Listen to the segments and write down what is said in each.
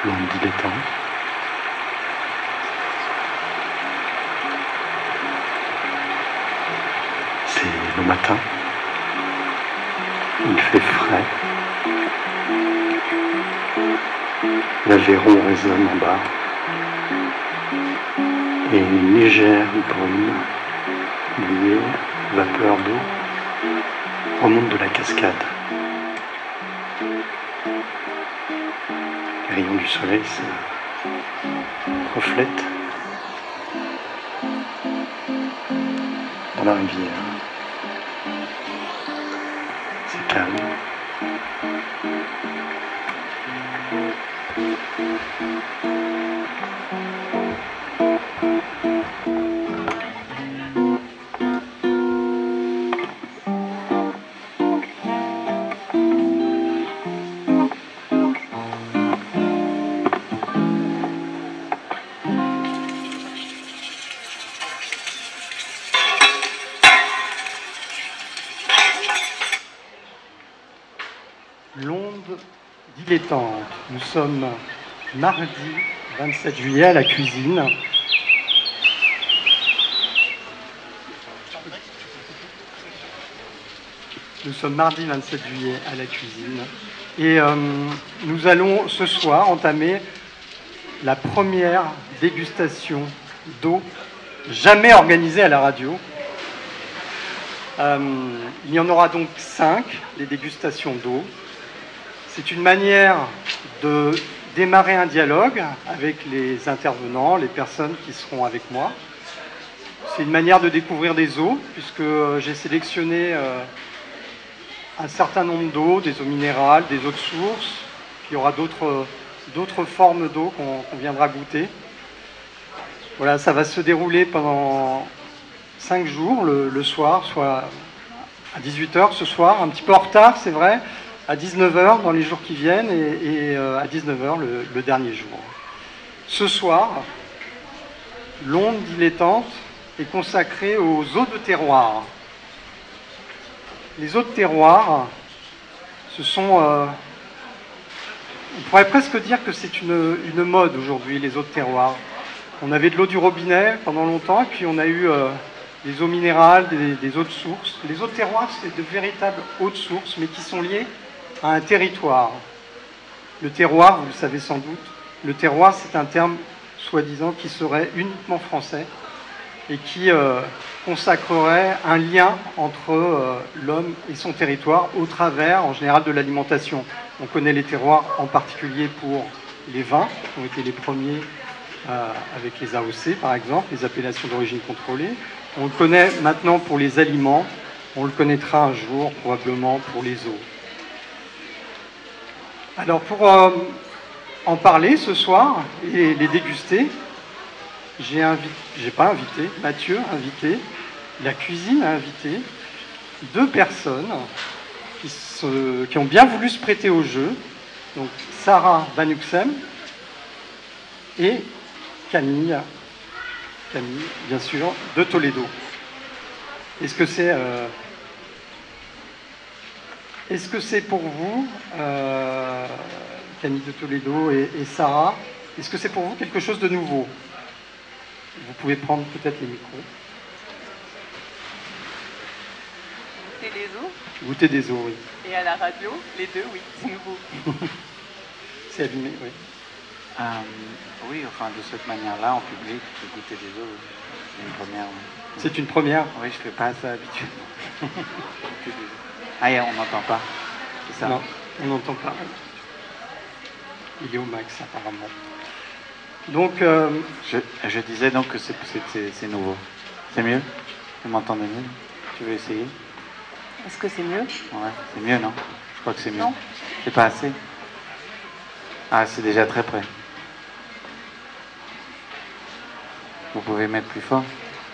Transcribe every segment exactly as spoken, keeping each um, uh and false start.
l'onde dilettante. C'est le matin, il fait frais, l'Aveyron résonne en bas, et une légère brume liée, vapeur d'eau, remonte de la cascade. Les rayons du soleil se reflètent dans la rivière. C'est calme. L'onde dilettante. Nous sommes mardi vingt-sept juillet à la cuisine. Nous sommes mardi vingt-sept juillet à la cuisine. Et euh, nous allons ce soir entamer la première dégustation d'eau jamais organisée à la radio. Euh, il y en aura donc cinq, les dégustations d'eau. C'est une manière de démarrer un dialogue avec les intervenants, les personnes qui seront avec moi. C'est une manière de découvrir des eaux, puisque j'ai sélectionné euh, un certain nombre d'eaux, des eaux minérales, des eaux de source, puis il y aura d'autres, d'autres formes d'eau qu'on, qu'on viendra goûter. Voilà, ça va se dérouler pendant cinq jours, le, le soir, soit à dix-huit heures ce soir, un petit peu en retard, c'est vrai, à dix-neuf heures dans les jours qui viennent et, et euh, à dix-neuf heures le, le dernier jour. Ce soir, l'onde dilettante est consacrée aux eaux de terroir. Les eaux de terroir, ce sont... Euh, on pourrait presque dire que c'est une, une mode aujourd'hui, les eaux de terroir. On avait de l'eau du robinet pendant longtemps, et puis on a eu euh, des eaux minérales, des, des eaux de source. Les eaux de terroir, c'est de véritables eaux de source, mais qui sont liées à un territoire. Le terroir, vous le savez sans doute, le terroir, c'est un terme soi-disant qui serait uniquement français et qui euh, consacrerait un lien entre euh, l'homme et son territoire au travers, en général, de l'alimentation. On connaît les terroirs en particulier pour les vins, qui ont été les premiers euh, avec les A O C, par exemple, les appellations d'origine contrôlée. On le connaît maintenant pour les aliments, on le connaîtra un jour probablement pour les eaux. Alors pour euh, en parler ce soir et les déguster, j'ai invi- j'ai pas invité, Mathieu a invité, la cuisine a invité deux personnes qui, se, qui ont bien voulu se prêter au jeu, donc Sarah Vanuxem et Camille, Camille bien sûr, de Toledo. Est-ce que c'est... Euh, Est-ce que c'est pour vous, euh, Camille de Toledo et, et Sarah, est-ce que c'est pour vous quelque chose de nouveau? Vous pouvez prendre peut-être les micros. Goûter des eaux. Goûter des eaux, oui. Et à la radio, les deux, oui, c'est nouveau. C'est allumé, oui. Euh, oui, enfin, de cette manière-là, en public, de goûter des eaux, c'est une première. Oui. C'est une première? Oui, je ne fais pas ça habituellement. Ah, on n'entend pas, c'est ça? Non, on n'entend pas. Il est au max, apparemment. Donc, euh... je, je disais donc que c'est, c'est, c'est nouveau. C'est mieux? Vous m'entendez mieux? Tu veux essayer? Est-ce que c'est mieux? Ouais, c'est mieux, non? Je crois que c'est mieux. Non. C'est pas assez? Ah, c'est déjà très près. Vous pouvez mettre plus fort?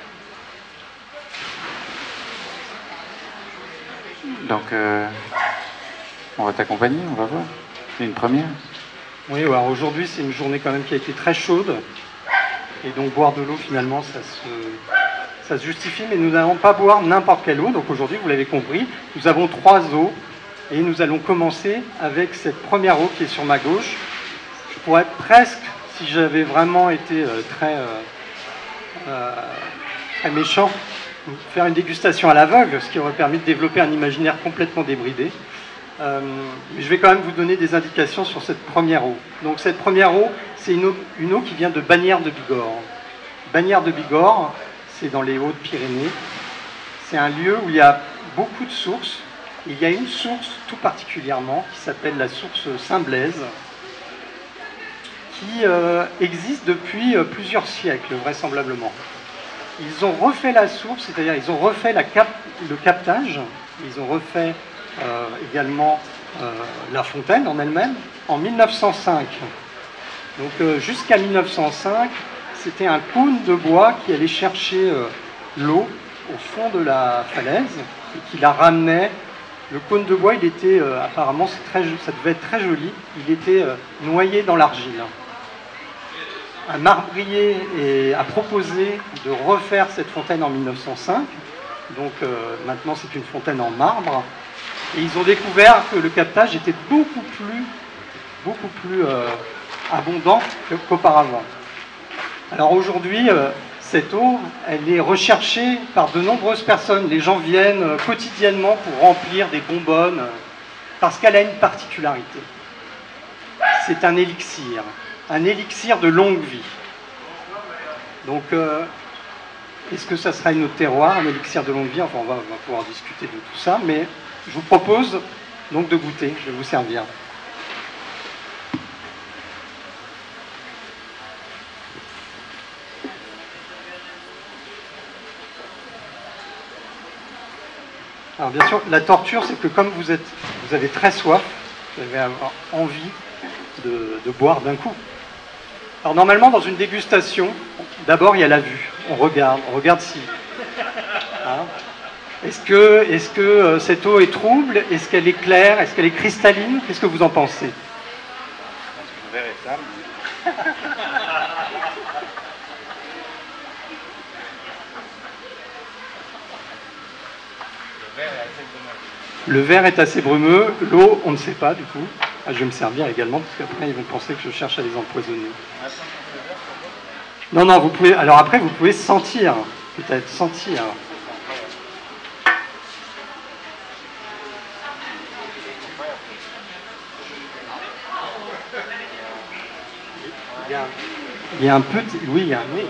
Donc, euh, on va t'accompagner, on va voir. C'est une première. Oui, alors aujourd'hui, c'est une journée quand même qui a été très chaude. Et donc, boire de l'eau, finalement, ça se, ça se justifie. Mais nous n'allons pas boire n'importe quelle eau. Donc aujourd'hui, vous l'avez compris, nous avons trois eaux. Et nous allons commencer avec cette première eau qui est sur ma gauche. pourrais presque, si j'avais vraiment été euh, très, euh, euh, très méchant, faire une dégustation à l'aveugle, ce qui aurait permis de développer un imaginaire complètement débridé. Euh, mais je vais quand même vous donner des indications sur cette première eau. Donc cette première eau, c'est une eau, une eau qui vient de Bagnères de Bigorre. Bagnères de Bigorre, c'est dans les Hautes-Pyrénées. C'est un lieu où il y a beaucoup de sources. Il y a une source tout particulièrement qui s'appelle la source Saint-Blaise, qui euh, existe depuis euh, plusieurs siècles, vraisemblablement. Ils ont refait la source, c'est-à-dire ils ont refait la cap le captage, ils ont refait euh, également euh, la fontaine en elle-même en mille neuf cent cinq. Donc euh, jusqu'à mille neuf cent cinq, c'était un cône de bois qui allait chercher euh, l'eau au fond de la falaise et qui la ramenait. Le cône de bois, il était euh, apparemment, très, ça devait être très joli, il était euh, noyé dans l'argile. Un marbrier est, a proposé de refaire cette fontaine en mille neuf cent cinq, donc euh, maintenant c'est une fontaine en marbre, et ils ont découvert que le captage était beaucoup plus, beaucoup plus euh, abondant qu'auparavant. Alors aujourd'hui, euh, cette eau, elle est recherchée par de nombreuses personnes. Les gens viennent euh, quotidiennement pour remplir des bonbonnes, euh, parce qu'elle a une particularité. C'est un élixir. Un élixir de longue vie. Donc, euh, est-ce que ça sera une eau de terroir, un élixir de longue vie? Enfin, on va, on va pouvoir discuter de tout ça, mais je vous propose donc de goûter. Je vais vous servir. Alors, bien sûr, la torture, c'est que comme vous êtes, vous avez très soif, vous allez avoir envie de, de boire d'un coup. Alors normalement, dans une dégustation, d'abord il y a la vue. On regarde, on regarde si. Hein, est-ce que, est-ce que euh, cette eau est trouble? Est-ce qu'elle est claire? Est-ce qu'elle est cristalline? Qu'est-ce que vous en pensez? Le verre est sale. Le verre est assez brumeux. L'eau, on ne sait pas du coup. Ah, je vais me servir également parce qu'après ils vont penser que je cherche à les empoisonner. Non, non, vous pouvez. Alors après, vous pouvez sentir, peut-être sentir. Il y a, il y a un petit. Oui, il y a un nez.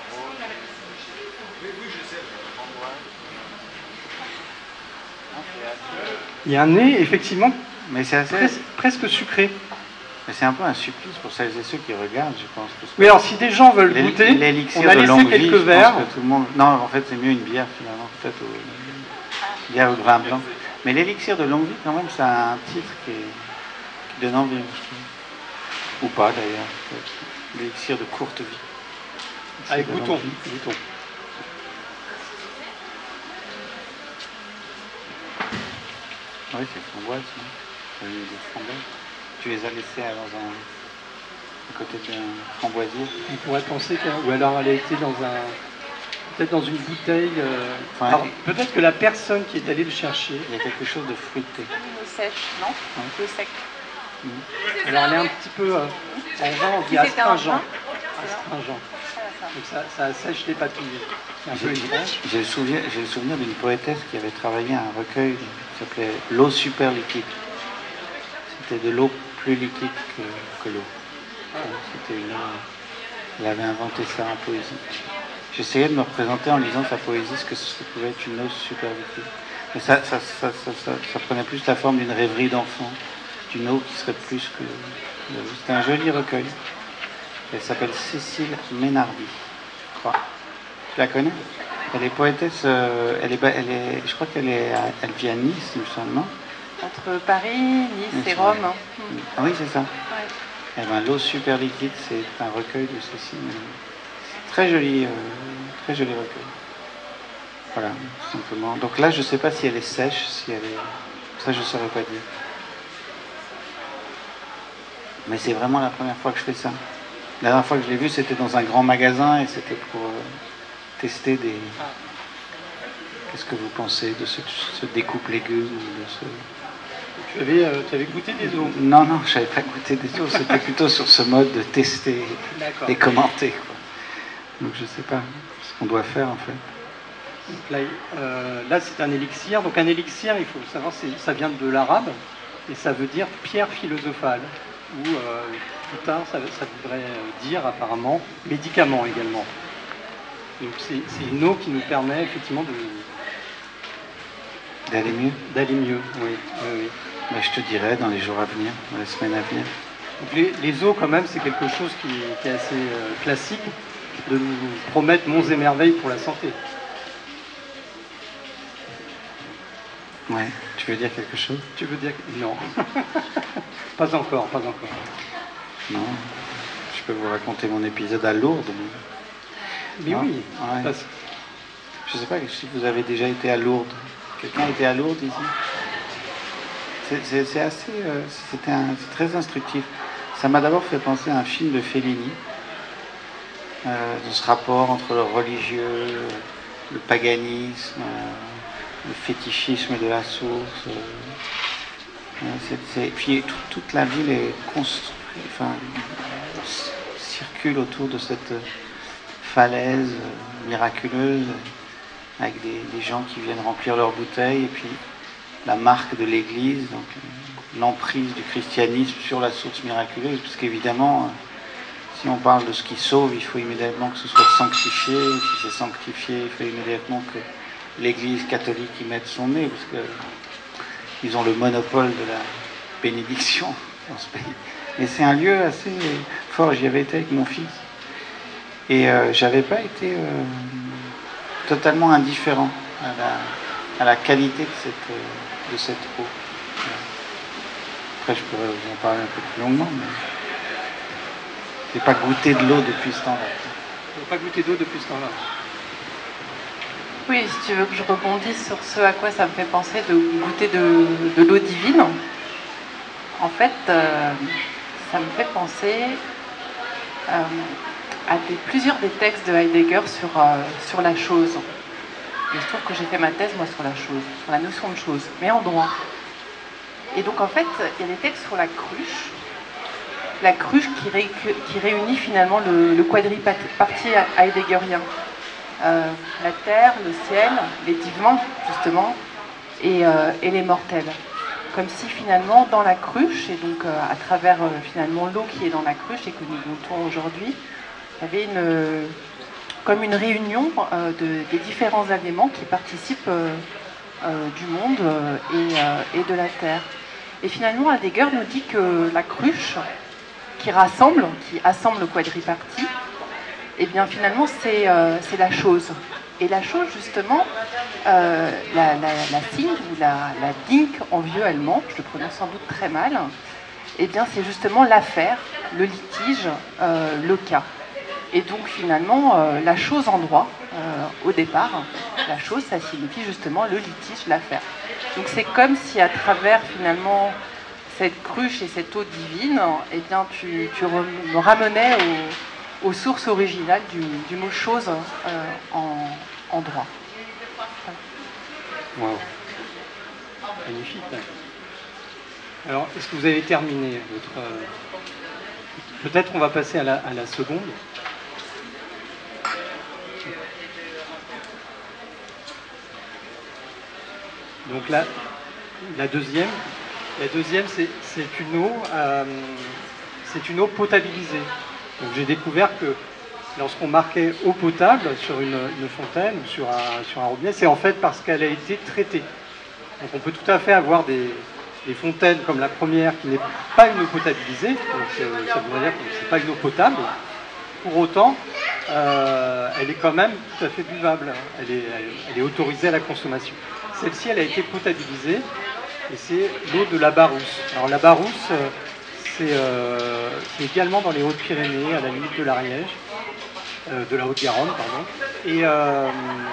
Il y a un nez, effectivement, Mais c'est assez. presque, presque sucré. Mais c'est un peu un supplice pour celles et ceux qui regardent, je pense. Parce que Oui, alors si des gens veulent l'é- goûter, l'élixir on a de laissé longue quelques vie, je pense verres. que tout le monde... Non, en fait, c'est mieux une bière finalement, peut-être au... bière au vin blanc. Mais l'élixir de longue vie, quand même, ça a un titre qui, est... qui donne envie, je trouve. Ou pas d'ailleurs. peut-être. L'élixir de courte vie. Allez, L'élixir de goûtons, longue vie. goûtons. Oui, c'est framboise. Hein. Oui, des framboises. Tu les as laissées euh, dans un... à côté d'un framboisier. On pourrait penser qu'elle, ou alors elle a été dans un, peut-être dans une bouteille. euh, Enfin, alors, et- peut-être que la personne qui est allée le chercher, Il y a quelque chose de fruité. Une eau sèche, non? Ouais. Eau sec. alors elle est un petit peu, euh, en vin on dit Si c'était un astringent. vin, Astringent. voilà ça. Donc ça, ça assèche les papilles. C'est un peu J'ai étrange. j'ai le souvenir, j'ai le souvenir d'une poétesse qui avait travaillé un recueil qui s'appelait L'eau super liquide. C'était de l'eau plus liquide que, que l'eau. C'était une eau- Elle avait inventé ça en poésie. J'essayais de me représenter en lisant sa poésie ce que ce pouvait être une eau super liquide. Mais ça, ça, ça, ça, ça, ça prenait plus la forme d'une rêverie d'enfant, d'une eau qui serait plus que... C'était un joli recueil. Elle s'appelle Cécile Ménardi, je crois. Tu la connais? Elle est poétesse, euh, elle est, ba- elle est, je crois qu'elle est, à- elle vit à Nice, il me semble, non? Entre Paris, Nice Oui, et c'est Rome. vrai. Mm. Ah oui, c'est ça. Ouais. Eh ben, L'eau super liquide, c'est un recueil de Cécile. Très joli, euh, très joli recueil. Voilà, tout simplement. Donc là, je ne sais pas si elle est sèche, si elle est... Ça, je ne saurais pas dire. Mais c'est vraiment la première fois que je fais ça. La dernière fois que je l'ai vu, c'était dans un grand magasin et c'était pour euh, tester des... Qu'est-ce que vous pensez de ce, ce découpe légumes ou de ce... Tu avais, euh, tu avais goûté des eaux? Non, non, je n'avais pas goûté des eaux. C'était plutôt sur ce mode de tester et commenter, quoi. Donc je ne sais pas ce qu'on doit faire, en fait. Donc là, euh, là c'est un élixir. Donc un élixir, il faut savoir, ça vient de l'arabe et ça veut dire pierre philosophale. Ou euh, plus tard, ça, ça voudrait dire apparemment médicament également. Donc c'est une eau qui nous permet effectivement de d'aller mieux. D'aller mieux, oui. oui, oui. Mais je te dirai dans les jours à venir, dans les semaines à venir. Donc les, les eaux, quand même, c'est quelque chose qui, qui est assez euh, classique, de nous promettre monts et merveilles pour la santé. Ouais, tu veux dire quelque chose? Tu veux dire... Non. Pas encore, pas encore. Non, je peux vous raconter mon épisode à Lourdes. Mais non? oui. Ouais. Parce... Je ne sais pas si vous avez déjà été à Lourdes. Quelqu'un a été à Lourdes ici? C'est assez... Euh, c'était très instructif. Ça m'a d'abord fait penser à un film de Fellini, euh, de ce rapport entre le religieux, le paganisme, euh, le fétichisme de la source. Euh, c'est, c'est, puis tout, toute la ville est construite, enfin, circule autour de cette falaise miraculeuse, avec des, des gens qui viennent remplir leurs bouteilles, et puis la marque de l'Église, donc l'emprise du christianisme sur la source miraculeuse, parce qu'évidemment, si on parle de ce qui sauve, il faut immédiatement que ce soit sanctifié. Si c'est sanctifié, il faut immédiatement que l'Église catholique y mette son nez, parce qu'ils ont le monopole de la bénédiction dans ce pays. Mais c'est un lieu assez fort. J'y avais été avec mon fils, et euh, j'avais pas été euh, totalement indifférent à la, à la qualité de cette, euh, de cette eau. Après, je pourrais vous en parler un peu plus longuement, mais je n'ai pas goûté de l'eau depuis ce temps-là. Tu n'as pas goûté d'eau depuis ce temps-là? Oui, si tu veux que je rebondisse sur ce à quoi ça me fait penser de goûter de, de l'eau divine, en fait, euh, ça me fait penser euh, à des, plusieurs des textes de Heidegger sur, euh, sur la chose. Et je trouve que j'ai fait ma thèse, moi, sur la chose, sur la notion de chose, mais en droit. Et donc, en fait, il y a des textes sur la cruche, la cruche qui, ré, qui réunit finalement le, le quadripartite heideggerien. Euh, la terre, le ciel, les divins, justement, et, euh, et les mortels. Comme si, finalement, dans la cruche, et donc euh, à travers, euh, finalement, l'eau qui est dans la cruche et que nous goûtons aujourd'hui, il y avait une, comme une réunion euh, de, des différents éléments qui participent euh, euh, du monde euh, et, euh, et de la terre. Et finalement, Heidegger nous dit que la cruche, qui rassemble, qui assemble le quadripartite, et eh bien finalement c'est euh, la chose. Et la chose, justement, euh, la, la, la Sing, ou la, la Dink en vieux allemand, je le prononce sans doute très mal, et eh bien c'est justement l'affaire, le litige, euh, le cas. Et donc finalement, euh, la chose en droit, euh, au départ, la chose, ça signifie justement le litige, l'affaire. Donc c'est comme si à travers finalement cette cruche et cette eau divine, eh bien tu, tu me ramenais au, aux sources originales du, du mot chose euh, en, en droit. Wow. Magnifique. Alors, est-ce que vous avez terminé votre... Euh... Peut-être on va passer à la, à la seconde. Donc là, la deuxième, la deuxième, c'est une eau, euh, c'est une eau potabilisée. Donc j'ai découvert que lorsqu'on marquait eau potable sur une, une fontaine ou sur un, sur un robinet, c'est en fait parce qu'elle a été traitée. Donc on peut tout à fait avoir des, des fontaines comme la première qui n'est pas une eau potabilisée, donc euh, ça voudrait dire que c'est pas une eau potable. Pour autant, euh, elle est quand même tout à fait buvable. Elle est, elle, elle est autorisée à la consommation. Celle-ci, elle a été potabilisée et c'est l'eau de la Barousse. Alors la Barousse, c'est euh, également dans les Hautes-Pyrénées, à la limite de l'Ariège, euh, de la Haute-Garonne, pardon. Et euh,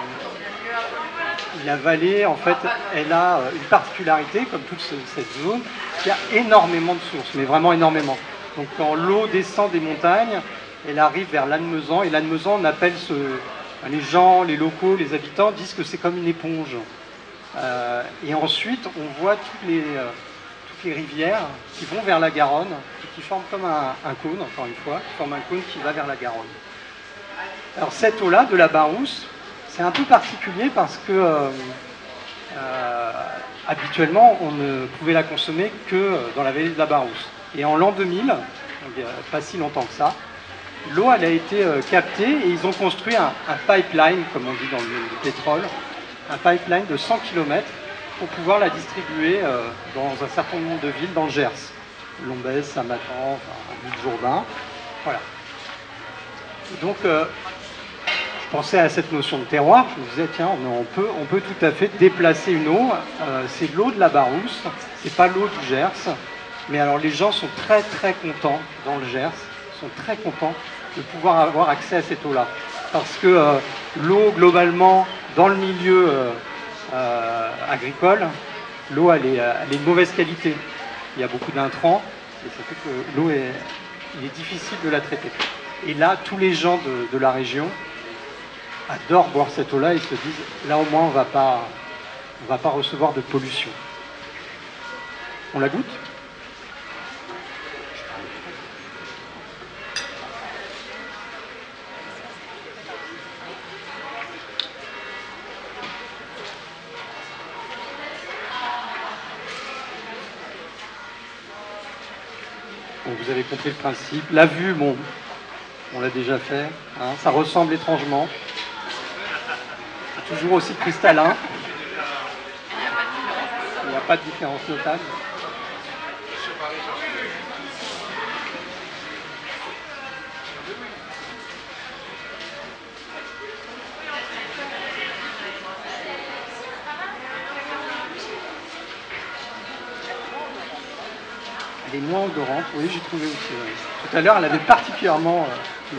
la vallée, en fait, elle a une particularité, comme toute ce, cette zone, qui a énormément de sources, mais vraiment énormément. Donc quand l'eau descend des montagnes, elle arrive vers Lannemezan, et Lannemezan, on appelle ce, les gens, les locaux, les habitants disent que c'est comme une éponge. Euh, et ensuite, on voit toutes les, euh, toutes toutes les rivières qui vont vers la Garonne et qui forment comme un, un cône, encore une fois, qui forment un cône qui va vers la Garonne. Alors cette eau-là, de la Barousse, c'est un peu particulier parce que euh, euh, habituellement, on ne pouvait la consommer que dans la vallée de la Barousse. Et en l'an deux mille, donc il n'y a pas si longtemps que ça, l'eau elle a été euh, captée et ils ont construit un, un pipeline, comme on dit dans le, le pétrole, un pipeline de cent kilomètres pour pouvoir la distribuer euh, dans un certain nombre de villes dans le Gers. Lombez, Saint-Matan, enfin, L'Île-Jourdain. Voilà. Donc, euh, je pensais à cette notion de terroir. Je me disais, tiens, on peut, on peut tout à fait déplacer une eau. Euh, c'est de l'eau de la Barousse, c'est pas l'eau du Gers. Mais alors, les gens sont très, très contents dans le Gers, sont très contents de pouvoir avoir accès à cette eau-là. Parce que euh, l'eau, globalement, dans le milieu euh, euh, agricole, l'eau, elle est, elle est de mauvaise qualité. Il y a beaucoup d'intrants, et ça fait que l'eau est, il est difficile de la traiter. Et là, tous les gens de, de la région adorent boire cette eau-là et se disent, là au moins, on va pas, on va pas recevoir de pollution. On la goûte ? Bon, vous avez compris le principe. La vue, bon, on l'a déjà fait. Hein, ça ressemble étrangement. C'est toujours aussi cristallin. Il n'y a pas de différence notable. Elle est moins odorante, oui, j'ai trouvé aussi. Ouais. Tout à l'heure, elle avait particulièrement... Euh,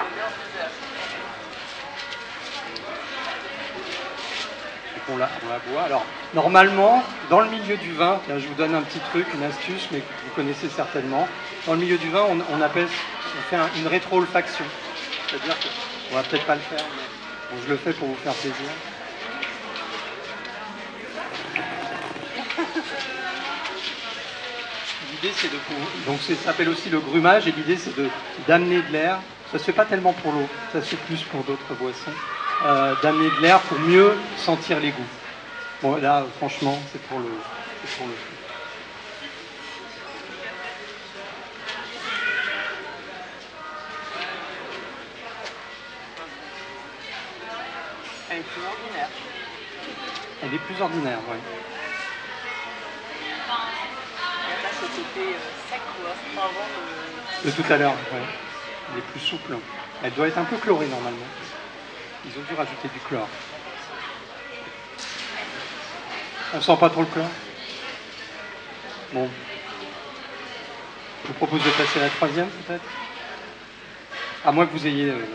on, la, on la boit. Alors, normalement, dans le milieu du vin, là, je vous donne un petit truc, une astuce, mais que vous connaissez certainement. Dans le milieu du vin, on, on appelle, on fait un, une rétro-olfaction. C'est-à-dire qu'on va peut-être pas le faire, mais bon, je le fais pour vous faire plaisir. L'idée, c'est de... Donc, ça s'appelle aussi le grumage, et l'idée, c'est de, d'amener de l'air. Ça se fait pas tellement pour l'eau, ça se fait plus pour d'autres boissons. Euh, d'amener de l'air pour mieux sentir les goûts. Bon, là, franchement, c'est pour le... C'est pour le... Elle est plus ordinaire. Elle est plus ordinaire, oui. Ce côté euh, sec ou astringent de... de tout à l'heure, oui. Elle est plus souple. Elle doit être un peu chlorée normalement. Ils ont dû rajouter du chlore. On sent pas trop le chlore? Bon. Je vous propose de passer à la troisième peut-être? À moins que vous ayez... Euh...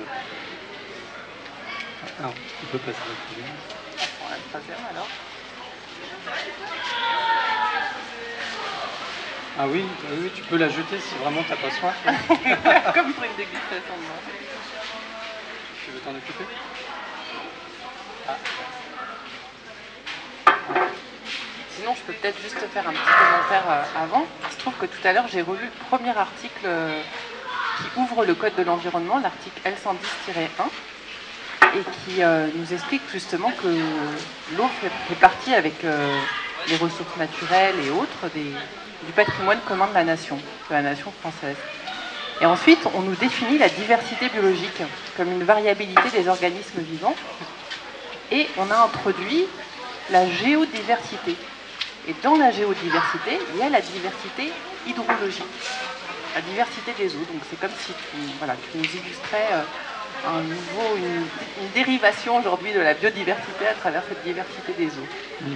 Ah, on peut passer à la troisième. On prend la troisième alors. Ah oui, oui, tu peux la jeter si vraiment t'as pas soif. Comme pour une dégustation de vin. Tu veux t'en occuper? Ah. Sinon, je peux peut-être juste faire un petit commentaire euh, avant. Il se trouve que tout à l'heure, j'ai relu le premier article euh, qui ouvre le Code de l'environnement, l'article L cent dix tiret un, et qui euh, nous explique justement que l'eau fait, fait partie avec euh, les ressources naturelles et autres des... du patrimoine commun de la nation, de la nation française. Et ensuite, on nous définit la diversité biologique comme une variabilité des organismes vivants. Et on a introduit la géodiversité. Et dans la géodiversité, il y a la diversité hydrologique, la diversité des eaux. Donc c'est comme si tu, voilà, tu nous illustrais un nouveau, une, une dérivation aujourd'hui de la biodiversité à travers cette diversité des eaux. Mmh.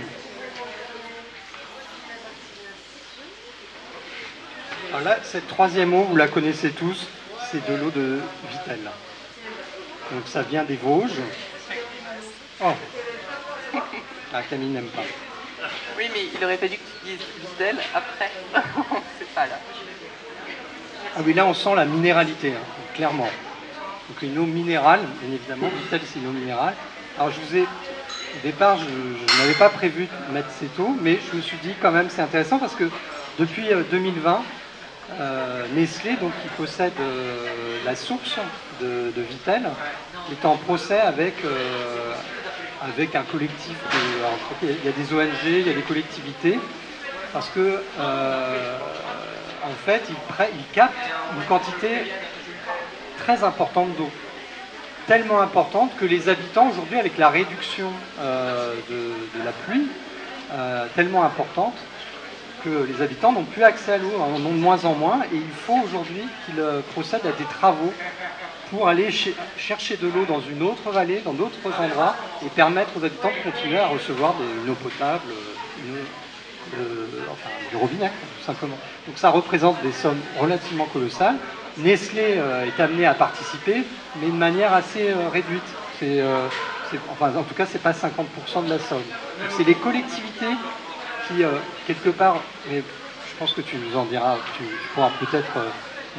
Alors là, cette troisième eau, vous la connaissez tous, c'est de l'eau de Vittel. Donc ça vient des Vosges. Oh, ah, Camille n'aime pas. Oui, mais il aurait fallu que tu dises Vittel après. C'est pas là. Ah oui, là on sent la minéralité, hein, clairement. Donc une eau minérale, bien évidemment. Vittel, c'est une eau minérale. Alors je vous ai, au départ, je, je n'avais pas prévu de mettre cette eau, mais je me suis dit quand même c'est intéressant parce que Depuis euh, deux mille vingt, euh, Nestlé, donc, qui possède euh, la source de, de Vittel, est en procès avec, euh, avec un collectif. De, alors, il y a des O N G, il y a des collectivités, parce que euh, en fait, ils, ils captent une quantité très importante d'eau. Tellement importante que les habitants aujourd'hui, avec la réduction euh, de, de la pluie, euh, tellement importante que les habitants n'ont plus accès à l'eau, en ont de moins en moins, et il faut aujourd'hui qu'ils euh, procèdent à des travaux pour aller ch chercher de l'eau dans une autre vallée, dans d'autres endroits, et permettre aux habitants de continuer à recevoir des, une eau potable, une, euh, enfin, du robinet, tout simplement. Donc ça représente des sommes relativement colossales. Nestlé euh, est amené à participer, mais de manière assez euh, réduite. C'est, euh, enfin, en tout cas, c'est pas cinquante pour cent de la somme. C'est les collectivités qui, euh, quelque part, mais je pense que tu nous en diras, tu, tu pourras peut-être euh,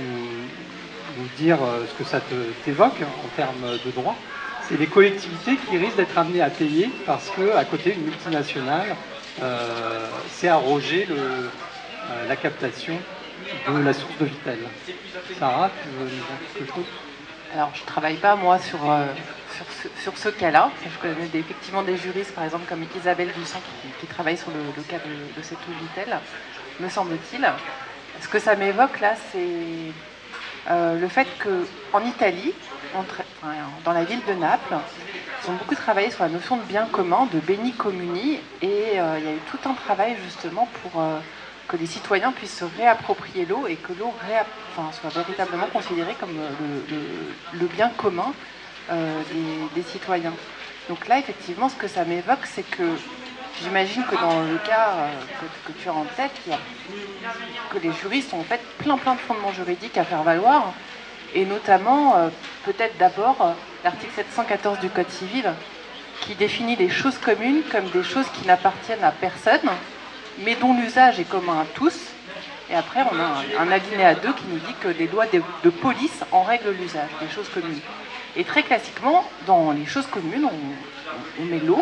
nous, nous dire euh, ce que ça t'évoque en termes de droit. C'est les collectivités qui risquent d'être amenées à payer parce qu'à côté, une multinationale euh, s'est arrogé le, euh, la captation de la source de Vittel. Sarah, tu veux nous dire quelque chose? Alors, je ne travaille pas, moi, sur, euh, sur ce, sur ce cas-là. Je connais des, effectivement des juristes, par exemple, comme Isabelle Dussan, qui, qui travaille sur le, le cas de, de cette eau Vittel, me semble-t-il. Ce que ça m'évoque, là, c'est euh, le fait qu'en Italie, entre, enfin, dans la ville de Naples, ils ont beaucoup travaillé sur la notion de bien commun, de beni comuni, et euh, il y a eu tout un travail, justement, pour... Euh, que les citoyens puissent se réapproprier l'eau et que l'eau enfin, soit véritablement considérée comme le, le, le bien commun euh, des, des citoyens. Donc là, effectivement, ce que ça m'évoque, c'est que j'imagine que dans le cas euh, que, que tu as en tête, il y a, que les juristes ont en fait plein plein de fondements juridiques à faire valoir, et notamment, euh, peut-être d'abord, euh, l'article sept cent quatorze du Code civil, qui définit les choses communes comme des choses qui n'appartiennent à personne, mais dont l'usage est commun à tous. Et après, on a un, un alinéa deux qui nous dit que les lois de, de police en règlent l'usage des choses communes. Et très classiquement, dans les choses communes, on, on met l'eau,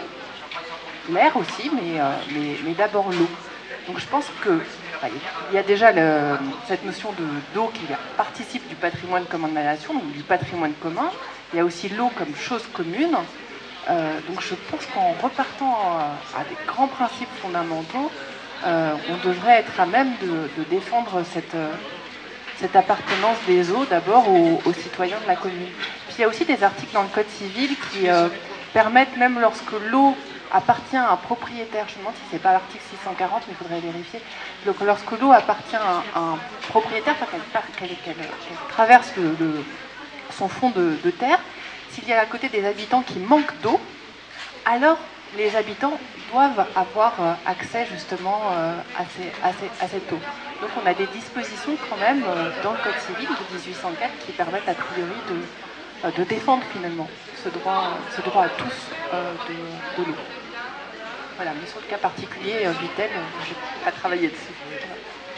l'air aussi, mais, euh, mais, mais d'abord l'eau. Donc je pense que enfin, il y a déjà le, cette notion d'eau qui participe du patrimoine commun de la nation, donc du patrimoine commun. Il y a aussi l'eau comme chose commune. Euh, donc je pense qu'en repartant à, à des grands principes fondamentaux, Euh, on devrait être à même de, de défendre cette, euh, cette appartenance des eaux d'abord aux, aux citoyens de la commune. Puis il y a aussi des articles dans le Code civil qui euh, permettent, même lorsque l'eau appartient à un propriétaire, je me demande si c'est pas l'article six cent quarante, mais il faudrait vérifier, donc lorsque l'eau appartient à, à un propriétaire, qu'elle qu'elle, qu'elle, qu'elle traverse le, le, son fond de, de terre, s'il y a à côté des habitants qui manquent d'eau, alors les habitants doivent avoir accès justement à, ces, à, ces, à cette eau. Donc on a des dispositions quand même dans le Code civil de mille huit cent quatre qui permettent a priori de, de défendre finalement ce droit, ce droit à tous de, de l'eau. Voilà, mais sur le cas particulier, Vittel, je n'ai pas travaillé dessus. Voilà.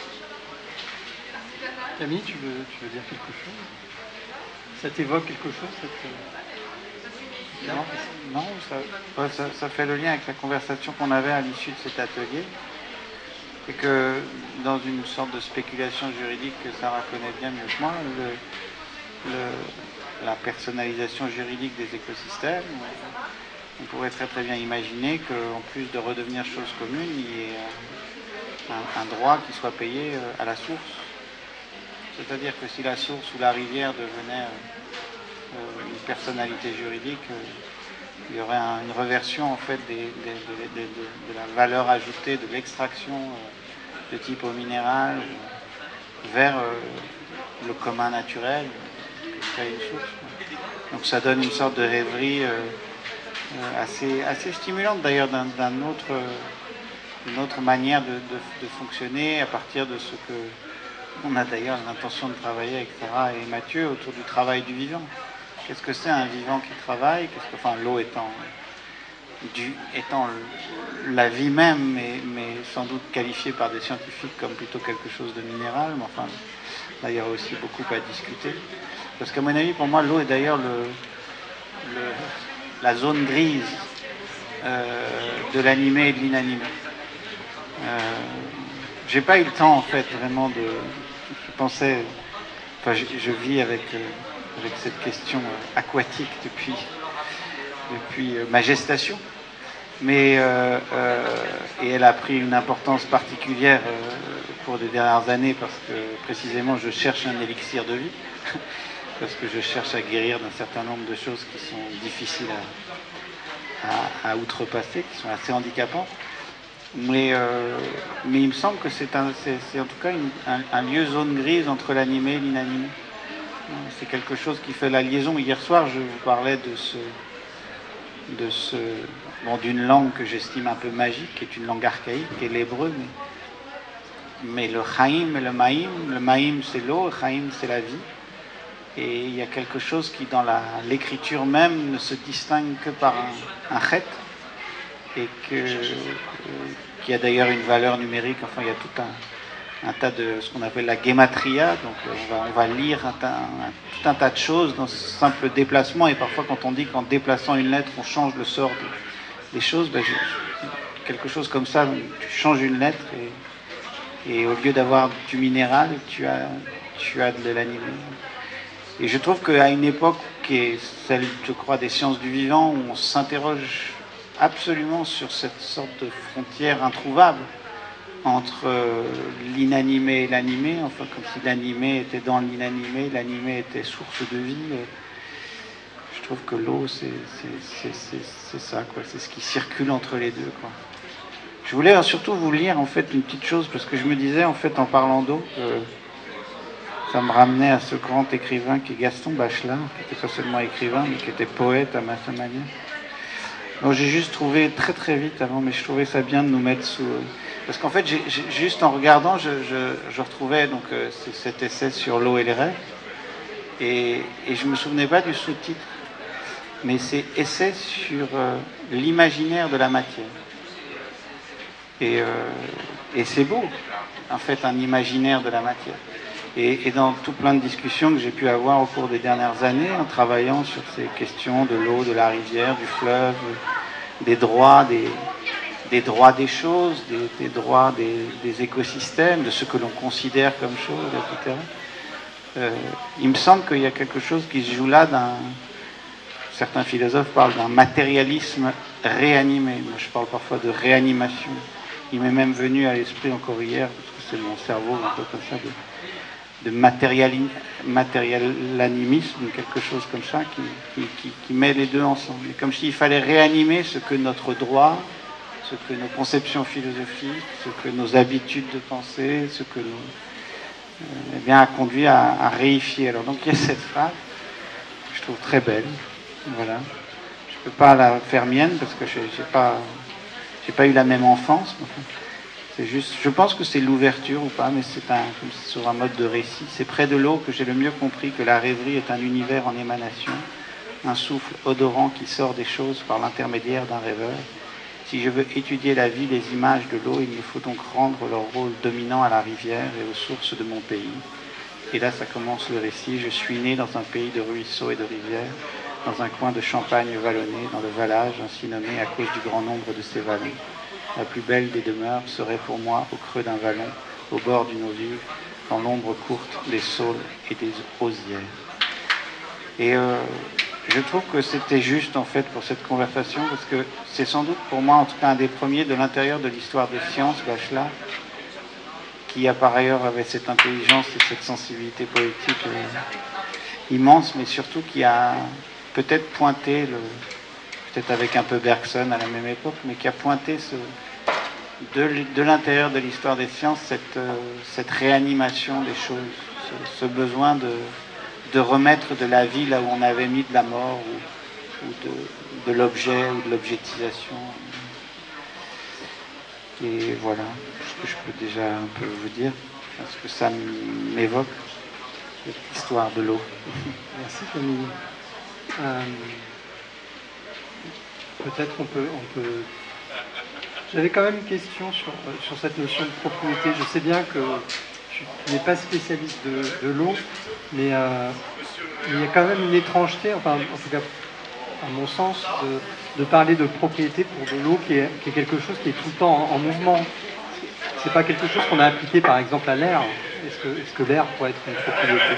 Camille, tu veux, tu veux dire quelque chose? Ça t'évoque quelque chose cette... Non, non ça, ça, ça fait le lien avec la conversation qu'on avait à l'issue de cet atelier. Et que dans une sorte de spéculation juridique que Sarah connaît bien mieux que moi, le, le, la personnalisation juridique des écosystèmes, on pourrait très très bien imaginer qu'en plus de redevenir chose commune, il y ait un, un droit qui soit payé à la source. C'est-à-dire que si la source ou la rivière devenait une personnalité juridique, il y aurait un, une reversion en fait des, des, des, des, de, de la valeur ajoutée de l'extraction de type eau minérale vers le commun naturel que crée une source. Donc ça donne une sorte de rêverie assez, assez stimulante d'ailleurs d'un, d'un autre, d'une autre manière de, de, de fonctionner à partir de ce que on a d'ailleurs l'intention de travailler avec Sarah et Mathieu autour du travail du vivant. Qu'est-ce que c'est un vivant qui travaille? Qu'est-ce que, enfin, l'eau étant, du, étant la vie même, mais, mais sans doute qualifiée par des scientifiques comme plutôt quelque chose de minéral. Mais enfin, là, il y a aussi beaucoup à discuter. Parce qu'à mon avis, pour moi, l'eau est d'ailleurs le, le, la zone grise euh, de l'animé et de l'inanimé. Euh, j'ai pas eu le temps en fait vraiment de. Je pensais, enfin, je, je vis avec euh, avec cette question euh, aquatique depuis depuis euh, ma gestation, mais euh, euh, et elle a pris une importance particulière euh, pour les dernières années parce que précisément je cherche un élixir de vie, parce que je cherche à guérir d'un certain nombre de choses qui sont difficiles à, à, à outrepasser, qui sont assez handicapantes. Mais, euh, mais il me semble que c'est, un, c'est, c'est en tout cas une, un, un lieu zone grise entre l'animé et l'inanimé. C'est quelque chose qui fait la liaison. Hier soir, je vous parlais de ce, de ce, bon, d'une langue que j'estime un peu magique, qui est une langue archaïque, qui est l'hébreu. Mais, mais le chaim et le maïm, le maïm c'est l'eau, le chaim c'est la vie. Et il y a quelque chose qui, dans la, l'écriture même, ne se distingue que par un, un chet. Et que, euh, qui a d'ailleurs une valeur numérique. Enfin, il y a tout un, un tas de ce qu'on appelle la gematria. Donc, on va, on va lire un, un, un, tout un tas de choses dans ce simple déplacement. Et parfois, quand on dit qu'en déplaçant une lettre, on change le sort de, des choses, ben, je, quelque chose comme ça, tu changes une lettre et, et au lieu d'avoir du minéral, tu as, tu as de l'animé. Et je trouve qu'à une époque qui est celle, je crois, des sciences du vivant, où on s'interroge absolument sur cette sorte de frontière introuvable entre euh, l'inanimé et l'animé, enfin comme si l'animé était dans l'inanimé, l'animé était source de vie. Euh, je trouve que l'eau, c'est, c'est, c'est, c'est, c'est ça, quoi. C'est ce qui circule entre les deux, quoi. Je voulais surtout vous lire en fait une petite chose, parce que je me disais en fait en parlant d'eau, euh, ça me ramenait à ce grand écrivain qui est Gaston Bachelard, qui n'était pas seulement écrivain, mais qui était poète à sa manière. Donc j'ai juste trouvé très très vite avant, mais je trouvais ça bien de nous mettre sous... Parce qu'en fait, j'ai, j'ai, juste en regardant, je, je, je retrouvais donc, euh, cet essai sur l'eau et les rêves, et, et je ne me souvenais pas du sous-titre, mais c'est essai sur euh, l'imaginaire de la matière. Et, euh, et c'est beau, en fait, un imaginaire de la matière. Et, et dans tout plein de discussions que j'ai pu avoir au cours des dernières années, en travaillant sur ces questions de l'eau, de la rivière, du fleuve, des droits des, des, droits des choses, des, des droits des, des écosystèmes, de ce que l'on considère comme chose, et cetera. Euh, il me semble qu'il y a quelque chose qui se joue là d'un... Certains philosophes parlent d'un matérialisme réanimé. Moi, je parle parfois de réanimation. Il m'est même venu à l'esprit encore hier, parce que c'est mon cerveau un peu comme ça, de... de matérialisme, quelque chose comme ça, qui, qui, qui, qui met les deux ensemble. Et comme s'il fallait réanimer ce que notre droit, ce que nos conceptions philosophiques, ce que nos habitudes de pensée, ce que nous, euh, eh bien, a conduit à, à réifier. Alors donc il y a cette phrase que je trouve très belle. Voilà. Je ne peux pas la faire mienne parce que je n'ai pas, j'ai pas eu la même enfance. C'est juste, je pense que c'est l'ouverture ou pas, mais c'est un, comme c'est sur un mode de récit. C'est près de l'eau que j'ai le mieux compris que la rêverie est un univers en émanation, un souffle odorant qui sort des choses par l'intermédiaire d'un rêveur. Si je veux étudier la vie, les images de l'eau, il me faut donc rendre leur rôle dominant à la rivière et aux sources de mon pays. Et là, ça commence le récit. Je suis né dans un pays de ruisseaux et de rivières, dans un coin de Champagne vallonné, dans le vallage, ainsi nommé à cause du grand nombre de ces vallons. La plus belle des demeures serait pour moi au creux d'un vallon, au bord d'une eau vive, dans l'ombre courte des saules et des osières. Et euh, je trouve que c'était juste en fait pour cette conversation, parce que c'est sans doute pour moi en tout cas un des premiers de l'intérieur de l'histoire des sciences, Bachelard, qui a par ailleurs avait cette intelligence et cette sensibilité poétique euh, immense, mais surtout qui a peut-être pointé, le, peut-être avec un peu Bergson à la même époque, mais qui a pointé ce, de, de l'intérieur de l'histoire des sciences cette, euh, cette réanimation des choses, ce, ce besoin de, de remettre de la vie là où on avait mis de la mort ou, ou de, de l'objet ou de l'objectisation. Et voilà ce que je peux déjà un peu vous dire, parce que ça m'évoque cette histoire de l'eau. Merci Camille. Euh, peut-être on peut, on peut... J'avais quand même une question sur, sur cette notion de propriété. Je sais bien que tu n'es pas spécialiste de, de l'eau, mais euh, il y a quand même une étrangeté, enfin en tout cas à mon sens, de, de parler de propriété pour de l'eau qui est, qui est quelque chose qui est tout le temps en, en mouvement. c'est pas quelque chose qu'on a appliqué par exemple à l'air. Est-ce que, est-ce que l'air pourrait être une propriété?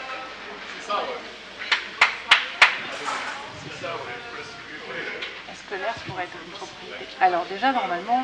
Est-ce que l'air pourrait être une propriété? Alors déjà, normalement,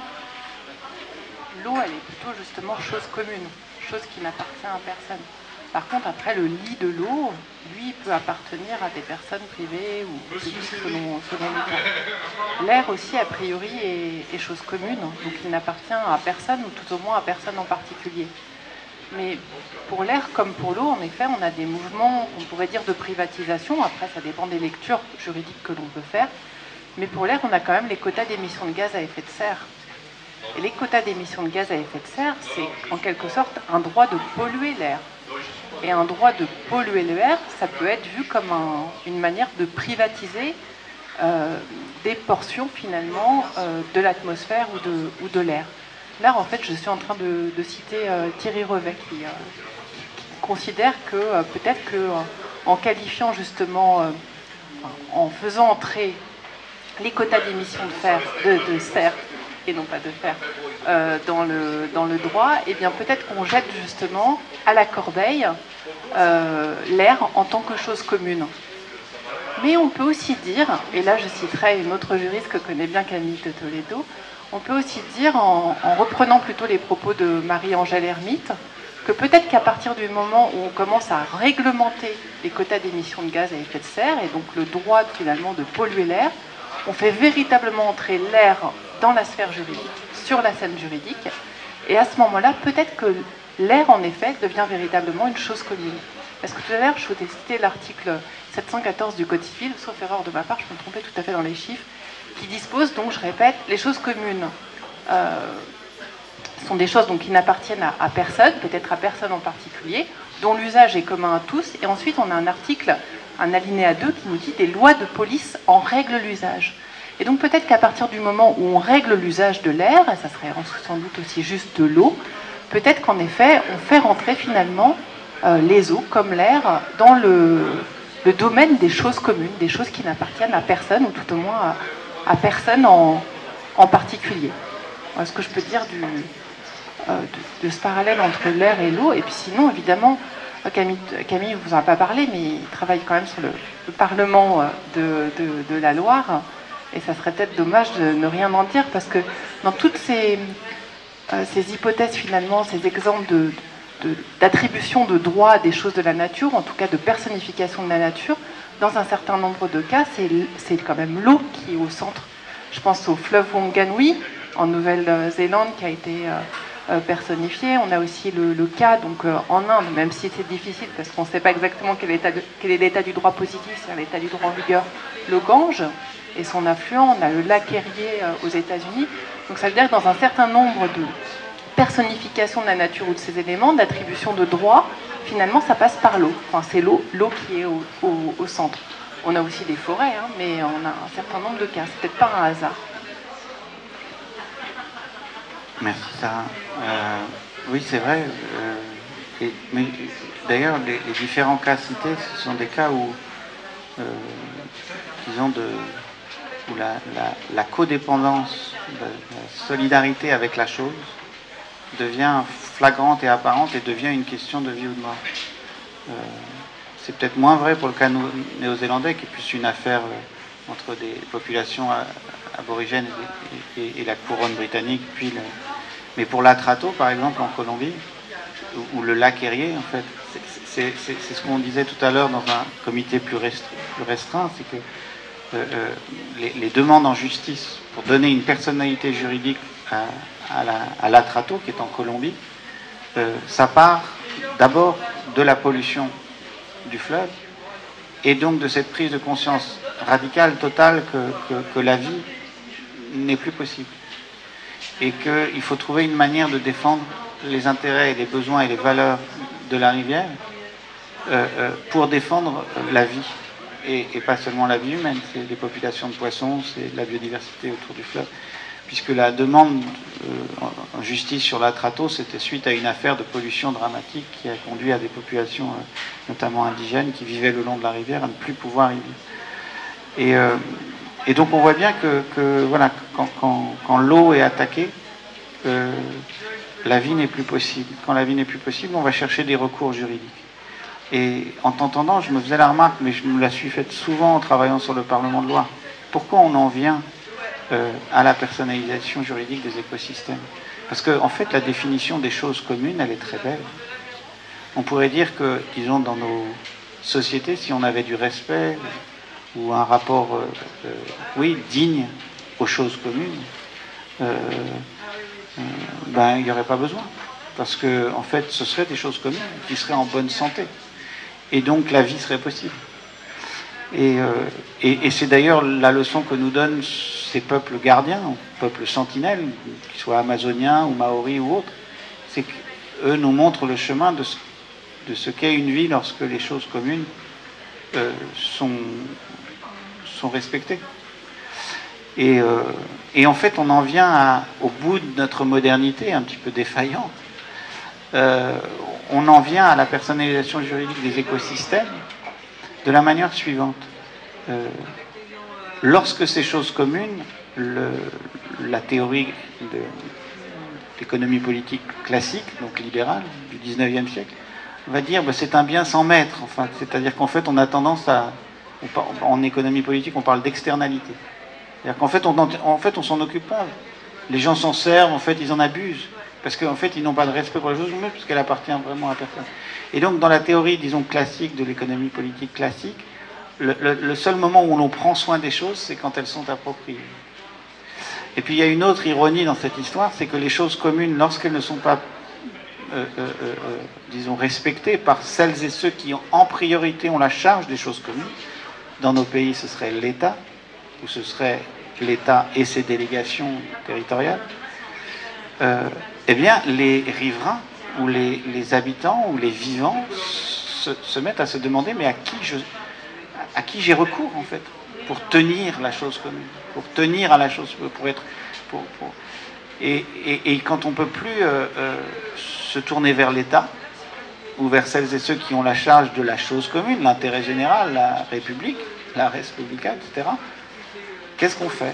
l'eau, elle est plutôt justement chose commune, chose qui n'appartient à personne. Par contre, après, le lit de l'eau, lui, peut appartenir à des personnes privées ou publiques selon, selon le cas. L'air aussi, a priori, est, est chose commune, donc il n'appartient à personne ou tout au moins à personne en particulier. Mais pour l'air comme pour l'eau, en effet, on a des mouvements qu'on pourrait dire de privatisation. Après, ça dépend des lectures juridiques que l'on peut faire. Mais pour l'air, on a quand même les quotas d'émissions de gaz à effet de serre. Et les quotas d'émissions de gaz à effet de serre, c'est en quelque sorte un droit de polluer l'air. Et un droit de polluer l'air, ça peut être vu comme un, une manière de privatiser euh, des portions finalement euh, de l'atmosphère ou de, ou de l'air. Là, en fait, je suis en train de, de citer euh, Thierry Revet qui, euh, qui considère que euh, peut-être que euh, en qualifiant justement, euh, en faisant entrer les quotas d'émissions de fer, de, de serre et non pas de fer, euh, dans, le, dans le droit, eh bien peut-être qu'on jette justement à la corbeille euh, l'air en tant que chose commune. Mais on peut aussi dire, et là je citerai une autre juriste que connaît bien Camille de Toledo, on peut aussi dire, en, en reprenant plutôt les propos de Marie-Angèle Hermite, que peut-être qu'à partir du moment où on commence à réglementer les quotas d'émissions de gaz à effet de serre, et donc le droit finalement de polluer l'air, on fait véritablement entrer l'air dans la sphère juridique, sur la scène juridique, et à ce moment-là, peut-être que l'air, en effet, devient véritablement une chose commune. Parce que tout à l'heure, je vous ai cité l'article sept cent quatorze du Code civil, sauf erreur de ma part, je me trompais tout à fait dans les chiffres, qui dispose, donc je répète, les choses communes euh, sont des choses donc, qui n'appartiennent à, à personne, peut-être à personne en particulier, dont l'usage est commun à tous, et ensuite on a un article, un alinéa deux, qui nous dit des lois de police en règlent l'usage. Et donc peut-être qu'à partir du moment où on règle l'usage de l'air, et ça serait sans doute aussi juste de l'eau, peut-être qu'en effet on fait rentrer finalement euh, les eaux comme l'air dans le, le domaine des choses communes, des choses qui n'appartiennent à personne, ou tout au moins à, à personne en, en particulier. Voilà ce que je peux dire du, euh, de, de ce parallèle entre l'air et l'eau. Et puis sinon, évidemment, Camille, Camille ne vous en a pas parlé, mais il travaille quand même sur le, le Parlement de, de, de la Loire. Et ça serait peut-être dommage de ne rien en dire, parce que dans toutes ces, euh, ces hypothèses, finalement, ces exemples de, de, d'attribution de droits à des choses de la nature, en tout cas de personnification de la nature, dans un certain nombre de cas, c'est, c'est quand même l'eau qui est au centre. Je pense au fleuve Wanganui, en Nouvelle-Zélande, qui a été euh, euh, personnifié. On a aussi le, le cas donc, euh, en Inde, même si c'est difficile, parce qu'on ne sait pas exactement quel est, l'état de, quel est l'état du droit positif, c'est-à-dire l'état du droit en vigueur, le Gange et son affluent, on a le lac Erie euh, aux États-Unis. Donc ça veut dire que dans un certain nombre de personnifications de la nature ou de ces éléments, d'attribution de droits, finalement ça passe par l'eau. Enfin, c'est l'eau, l'eau qui est au, au, au centre. On a aussi des forêts, hein, mais on a un certain nombre de cas. C'est peut-être pas un hasard. Merci Sarah. Euh, oui, c'est vrai. Euh, et, mais d'ailleurs, les, les différents cas cités, ce sont des cas où, euh, disons, de où la, la, la codépendance, la solidarité avec la chose devient flagrante et apparente et devient une question de vie ou de mort. Euh, c'est peut-être moins vrai pour le cas néo-zélandais, qui est plus une affaire euh, entre des populations aborigènes et, et, et la couronne britannique. Puis le... Mais pour l'Atrato, par exemple, en Colombie, ou, ou le lac Erie, en fait, c'est, c'est, c'est ce qu'on disait tout à l'heure dans un comité plus restreint, plus restreint c'est que Euh, euh, les, les demandes en justice pour donner une personnalité juridique à, à, la, à l'Atrato, qui est en Colombie, euh, ça part d'abord de la pollution du fleuve, et donc de cette prise de conscience radicale, totale, que, que, que la vie n'est plus possible. Et qu'il faut trouver une manière de défendre les intérêts et les besoins et les valeurs de la rivière euh, euh, pour défendre la vie. Et, et pas seulement la vie humaine, c'est les populations de poissons, c'est la biodiversité autour du fleuve. Puisque la demande euh, en justice sur l'Atrato, c'était suite à une affaire de pollution dramatique qui a conduit à des populations, euh, notamment indigènes, qui vivaient le long de la rivière, à ne plus pouvoir y vivre. Et, euh, et donc on voit bien que, que voilà, quand, quand, quand l'eau est attaquée, euh, la vie n'est plus possible. Quand la vie n'est plus possible, on va chercher des recours juridiques. Et en t'entendant, je me faisais la remarque, mais je me la suis faite souvent en travaillant sur le Parlement de loi. Pourquoi on en vient euh, à la personnalisation juridique des écosystèmes? Parce qu'en en fait, la définition des choses communes, elle est très belle. On pourrait dire que, disons, dans nos sociétés, si on avait du respect ou un rapport, euh, euh, oui, digne aux choses communes, euh, euh, ben, il n'y aurait pas besoin. Parce que, en fait, ce seraient des choses communes qui seraient en bonne santé. Et donc, la vie serait possible. Et, euh, et, et c'est d'ailleurs la leçon que nous donnent ces peuples gardiens, peuples sentinelles, qu'ils soient amazoniens ou maoris ou autres. C'est qu'eux nous montrent le chemin de ce, de ce qu'est une vie lorsque les choses communes euh, sont, sont respectées. Et, euh, et en fait, on en vient à, au bout de notre modernité un petit peu défaillante. Euh, on en vient à la personnalisation juridique des écosystèmes de la manière suivante. Euh, lorsque ces choses communes, le, la théorie de l'économie politique classique, donc libérale, du dix-neuvième siècle, va dire que bah, c'est un bien sans maître. Enfin, c'est-à-dire qu'en fait, on a tendance à... On, en économie politique, on parle d'externalité. C'est-à-dire qu'en fait, on en fait, on s'en occupe pas. Les gens s'en servent, en fait, ils en abusent. Parce qu'en fait, ils n'ont pas de respect pour les choses humaines, puisqu'elle appartient vraiment à personne. Et donc, dans la théorie, disons, classique de l'économie politique classique, le, le, le seul moment où l'on prend soin des choses, c'est quand elles sont appropriées. Et puis, il y a une autre ironie dans cette histoire, c'est que les choses communes, lorsqu'elles ne sont pas, euh, euh, euh, disons, respectées par celles et ceux qui, ont, en priorité, ont la charge des choses communes, dans nos pays, ce serait l'État, ou ce serait l'État et ses délégations territoriales, euh, eh bien, les riverains, ou les, les habitants, ou les vivants, se, se mettent à se demander, mais à qui je, à qui j'ai recours, en fait, pour tenir la chose commune, pour tenir à la chose, pour être... Pour, pour... Et, et, et quand on ne peut plus euh, euh, se tourner vers l'État, ou vers celles et ceux qui ont la charge de la chose commune, l'intérêt général, la République, la res publica, et cetera, qu'est-ce qu'on fait?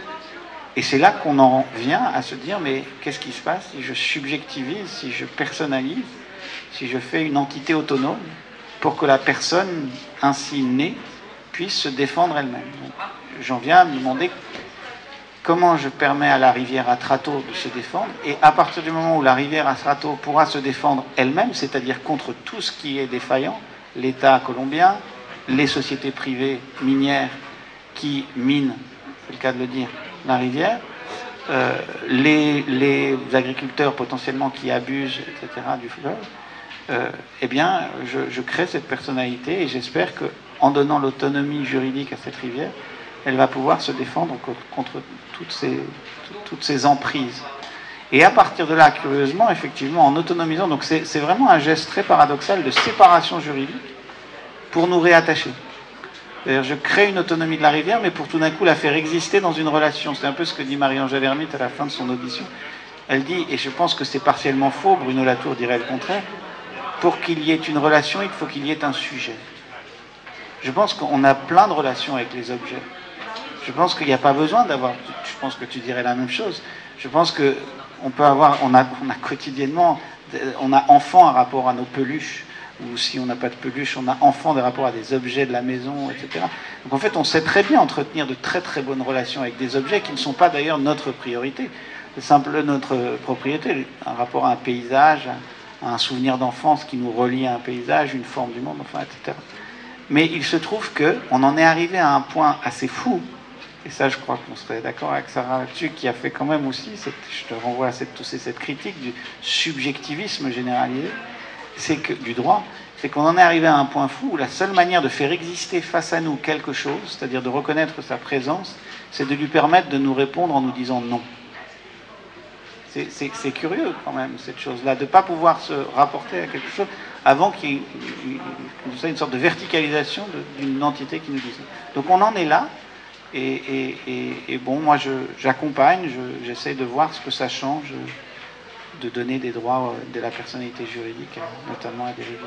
Et c'est là qu'on en vient à se dire, mais qu'est-ce qui se passe si je subjectivise, si je personnalise, si je fais une entité autonome pour que la personne ainsi née puisse se défendre elle-même? J'en viens à me demander comment je permets à la rivière Atrato de se défendre, et à partir du moment où la rivière Atrato pourra se défendre elle-même, c'est-à-dire contre tout ce qui est défaillant, l'État colombien, les sociétés privées minières qui minent, c'est le cas de le dire, la rivière, euh, les, les agriculteurs potentiellement qui abusent, et cetera, du fleuve, euh, eh bien, je, je crée cette personnalité et j'espère qu'en donnant l'autonomie juridique à cette rivière, elle va pouvoir se défendre contre toutes ces, toutes ces emprises. Et à partir de là, curieusement, effectivement, en autonomisant, donc c'est, c'est vraiment un geste très paradoxal de séparation juridique pour nous réattacher. C'est-à-dire, je crée une autonomie de la rivière, mais pour tout d'un coup la faire exister dans une relation. C'est un peu ce que dit Marie-Angèle Hermite à la fin de son audition. Elle dit, et je pense que c'est partiellement faux, Bruno Latour dirait le contraire, pour qu'il y ait une relation, il faut qu'il y ait un sujet. Je pense qu'on a plein de relations avec les objets. Je pense qu'il n'y a pas besoin d'avoir... Je pense que tu dirais la même chose. Je pense qu'on peut avoir... On a, on a quotidiennement... On a enfant un rapport à nos peluches. Ou si on n'a pas de peluche, on a enfant des rapports à des objets de la maison, et cetera. Donc en fait, on sait très bien entretenir de très très bonnes relations avec des objets qui ne sont pas d'ailleurs notre priorité. C'est simple notre propriété. Un rapport à un paysage, à un souvenir d'enfance qui nous relie à un paysage, une forme du monde, enfin, et cetera. Mais il se trouve qu'on en est arrivé à un point assez fou, et ça je crois qu'on serait d'accord avec Sarah là-dessus, qui a fait quand même aussi, cette, je te renvoie à cette, cette critique du subjectivisme généralisé, c'est que, du droit, c'est qu'on en est arrivé à un point fou où la seule manière de faire exister face à nous quelque chose, c'est-à-dire de reconnaître sa présence, c'est de lui permettre de nous répondre en nous disant non. C'est, c'est, c'est curieux quand même, cette chose-là, de ne pas pouvoir se rapporter à quelque chose avant qu'il y ait une, une, une sorte de verticalisation de, d'une entité qui nous dise. Donc on en est là, et, et, et, et bon, moi je, j'accompagne, je, j'essaie de voir ce que ça change, de donner des droits de la personnalité juridique, notamment à des rivières.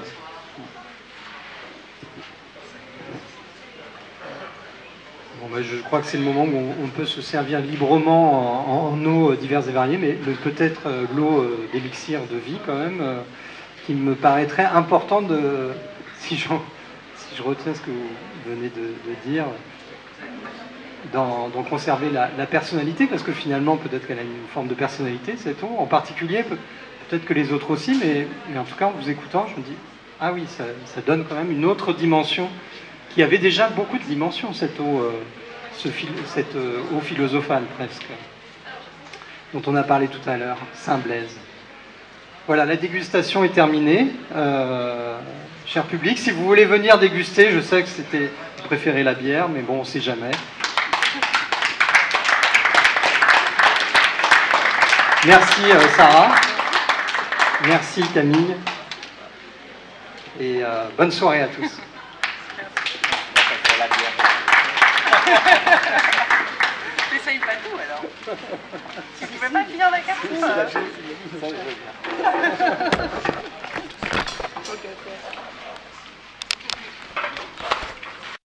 Bon, bah, je crois que c'est le moment où on, on peut se servir librement en, en eau diverses et variées, mais le- peut-être euh, l'eau euh, d'élixir de vie quand même, euh, qui me paraîtrait important de, si, j'en- si je retiens ce que vous venez de, de dire, d'en d'en conserver la, la personnalité, parce que finalement peut-être qu'elle a une forme de personnalité, cette eau, en particulier, peut- peut-être que les autres aussi, mais, mais en tout cas en vous écoutant, je me dis, ah oui, ça, ça donne quand même une autre dimension, qui avait déjà beaucoup de dimensions, cette eau, euh, ce phil- cette euh, eau philosophale presque, dont on a parlé tout à l'heure, Saint-Blaise. Voilà, la dégustation est terminée. Euh, cher public, si vous voulez venir déguster, je sais que c'était, vous préférez la bière, mais bon, on ne sait jamais. Merci euh, Sarah, merci Camille, et euh, bonne soirée à tous. T'essayes pas tout alors. Tu peux pas finir la carte. Ça, je veux bien.